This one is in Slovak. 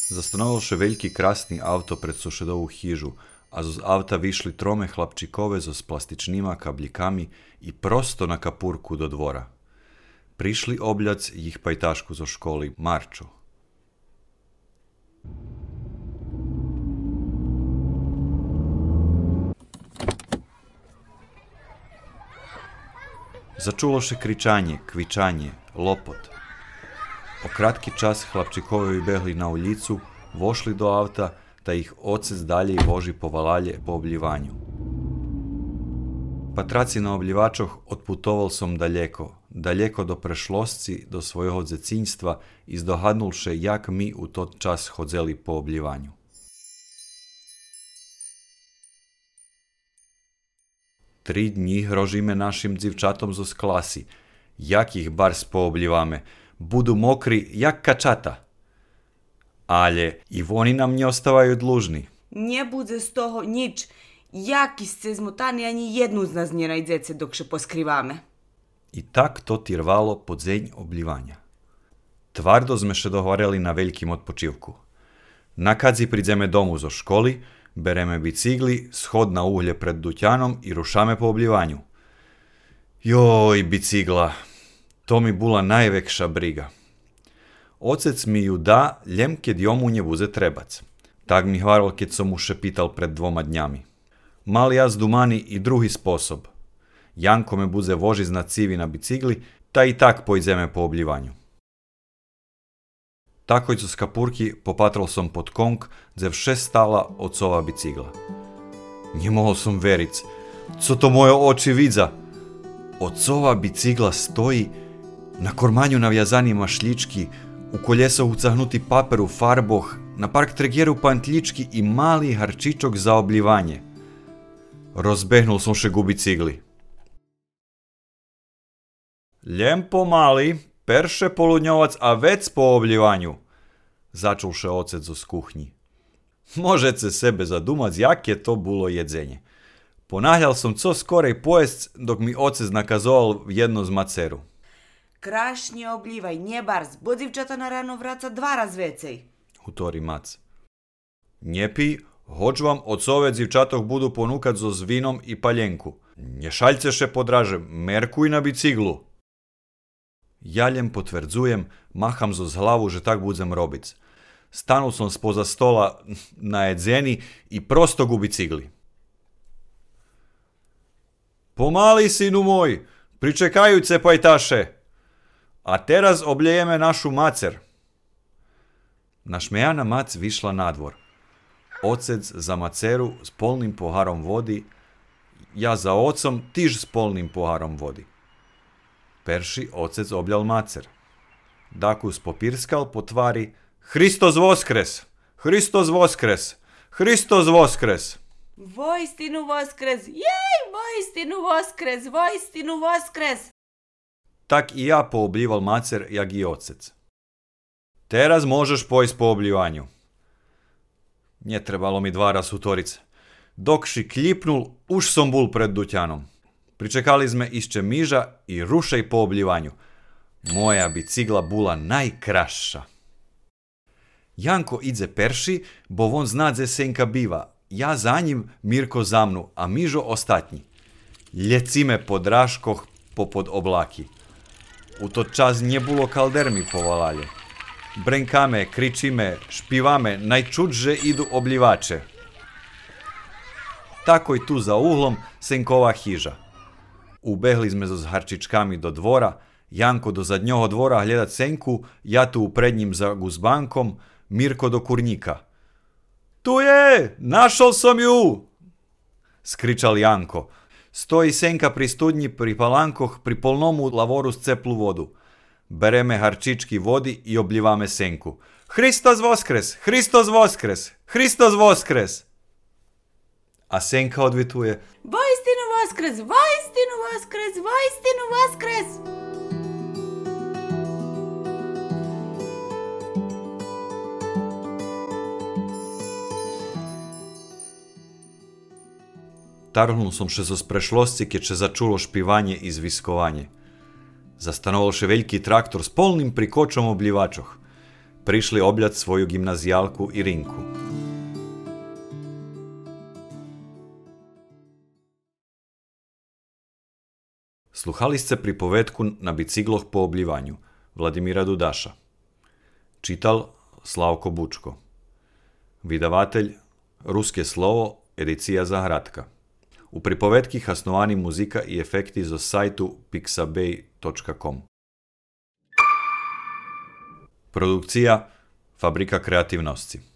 Zastanovavše veľký krásny auto pred sošedovú chyžu, a z auta vyšli trome chlapčikove so plastičnýma kablikami i prosto na kapurku do dvora. Prišli obľac ich pajtašku zo školy, Marčo. Začuloše kričanje, kvičanje, lopot. O kratki čas chlapčikovi behli na ulicu, vošli do auta, da ih ocec dalje voži povalalje po obljivanju. Pa traci na obljivačoh odputoval som daleko do prešlosci, do svojho dzecinjstva i zdohadnulše jak mi u tot čas hodzeli po obljivanju. Tri dni hrožime našim dzivčatom zo klasi, jak ih bar spoobljivame, budu mokri jak kačata. Ale i oni nam nie ostawaju dlužni. Nie bude z toho nič. Jaki ste zmotani, ani jednu z nas nie najdete, dok še poskrivame. I tak to tirvalo po dzeň obljivanja. Tvardo sme še dohvareli na veľkým odpočivku. Nakadzi pridzeme domu zo školy, bereme bicikli, schod na uhlje pred dućanom i rušame po obljivanju. Joj, bicikla, to mi bula najvekša briga. Ocec mi ju da, ljem ked jomu nje buze trebac. Tak mi hvarol ked som mu še pital pred 2 dnjami. Mal ja zdumani i drugi sposob. Janko me buze voži zna civi na bicikli, ta i tak pojdeme po obljivanju. Takoj z kapurki popatral som pod kong, dze vše stala ocova bicikla. Nie mohol som veric. Co to moje oči vidza? Ocova bicikla stoji, na kormanju navjazani mašljički, u koljeso ucahnuti paper u farboh, na park tregjeru pantlički i mali harčičok za obljivanje. Rozbehnul som še gu bicikli. Ljem pomali, perše poludnjovac, a vec po obljivanju, začulše ocec z kuhnji. Možete sebe zadumac, jak je to bulo jedzenje. Ponahljal som co skorej pojest, dok mi ocec nakazoval jedno z maceru. Krašnje obljivaj, nje barz, bo dzivčata na rano vraca 2 raz vecej. Hutori mac. Njepi, hoć vam ocove dzivčatoh budu ponukat zo s vinom i paljenku. Nje šaljce še podraže, merkuj na biciklu. Jaljem potvrdzujem, maham zo z hlavu, že tak budzem robic. Stanul som spoza stola na jedzeni i prosto gu bicikli. Pomali, sinu moj, pričekajujce pajtaše. A teraz obljejeme našu macer. Našmejana mac višla na dvor. Ocec za maceru s polnim poharom vodi, ja za ocom tiž s polnim poharom vodi. Perši ocec obljal macer. Dakus popirskal po tvari: Hristos voskres! Hristos voskres! Hristos voskres! Vojstinu voskres! Jej, vojstinu voskres! Vojstinu voskres! Tak i ja poobljival macer, jak i ocec. Teraz možeš pojst po obljivanju. Nje trebalo mi 2 raz utorice. Dokši kljipnul, už som bul pred dućanom. Pričekali sme išće miža i rušej po obljivanju. Moja bicikla bula najkraša. Janko idze perši, bo von zna dze senka biva. Ja za njim, Mirko za mnu, a Mižo ostatnji. Ljecime podraškoh popod oblaki. U to čas nje bulo kaldermi povalalje. Brenkame, kričime, špivame, najčudže idu obljivače. Takoj tu za uhlom senkova hiža. Ubehli sme s harčičkami do dvora, Janko do zadnjoho dvora gljedat senku, ja tu pred njim za guzbankom, Mirko do kurnika. Tu je, našol som ju! Skričal Janko. Stoji senka pri studnji pri palankoh pri polnomu lavoru s ceplu vodu. Bereme harčički vodi i obljivame senku. Hristos voskres! Hristos voskres! Hristos voskres! A senka odvituje: Vojstinu voskres! Vojstinu voskres! Vojstinu voskres! Tarhnul som še zo sprešlosci, keď še začulo špivanje i zviskovanje. Zastanoval še veľký traktor s polným prikočom obljivačoh. prišli obljat svoju gimnazijalku Irinku. Sluhali ste pripovedku Na bicikloh po obljivanju Vladimira Dudaša. Čital Slavko Bučko. Vydavatelj Ruske slovo, edicija Zahradka. U pripovedki hasnovani muzika i efekti zo sajtu pixabay.com. Produkcija Fabrika kreativnosti.